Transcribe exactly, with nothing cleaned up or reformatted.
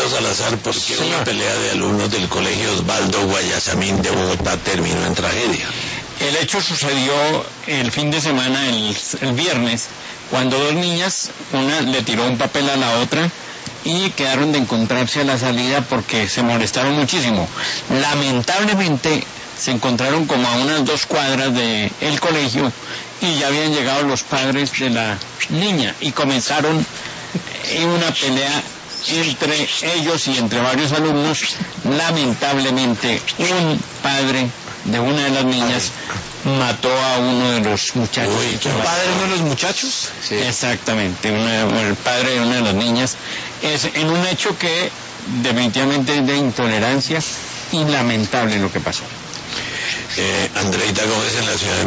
Gustavo Salazar, ¿por qué Señor. una pelea de alumnos del colegio Osvaldo Guayasamín de Bogotá terminó en tragedia? El hecho sucedió el fin de semana, el, el viernes, cuando dos niñas, una le tiró un papel a la otra y quedaron de encontrarse a la salida porque se molestaron muchísimo. Lamentablemente se encontraron como a unas dos cuadras del colegio y ya habían llegado los padres de la niña y comenzaron una pelea entre ellos y entre varios alumnos. Lamentablemente un padre de una de las niñas mató a uno de los muchachos. Uy, ¿qué ¿El padre de uno de los muchachos? Sí. Exactamente, una, el padre de una de las niñas, es en un hecho que definitivamente es de intolerancia y lamentable lo que pasó. Eh, Andreita Gómez en la ciudad de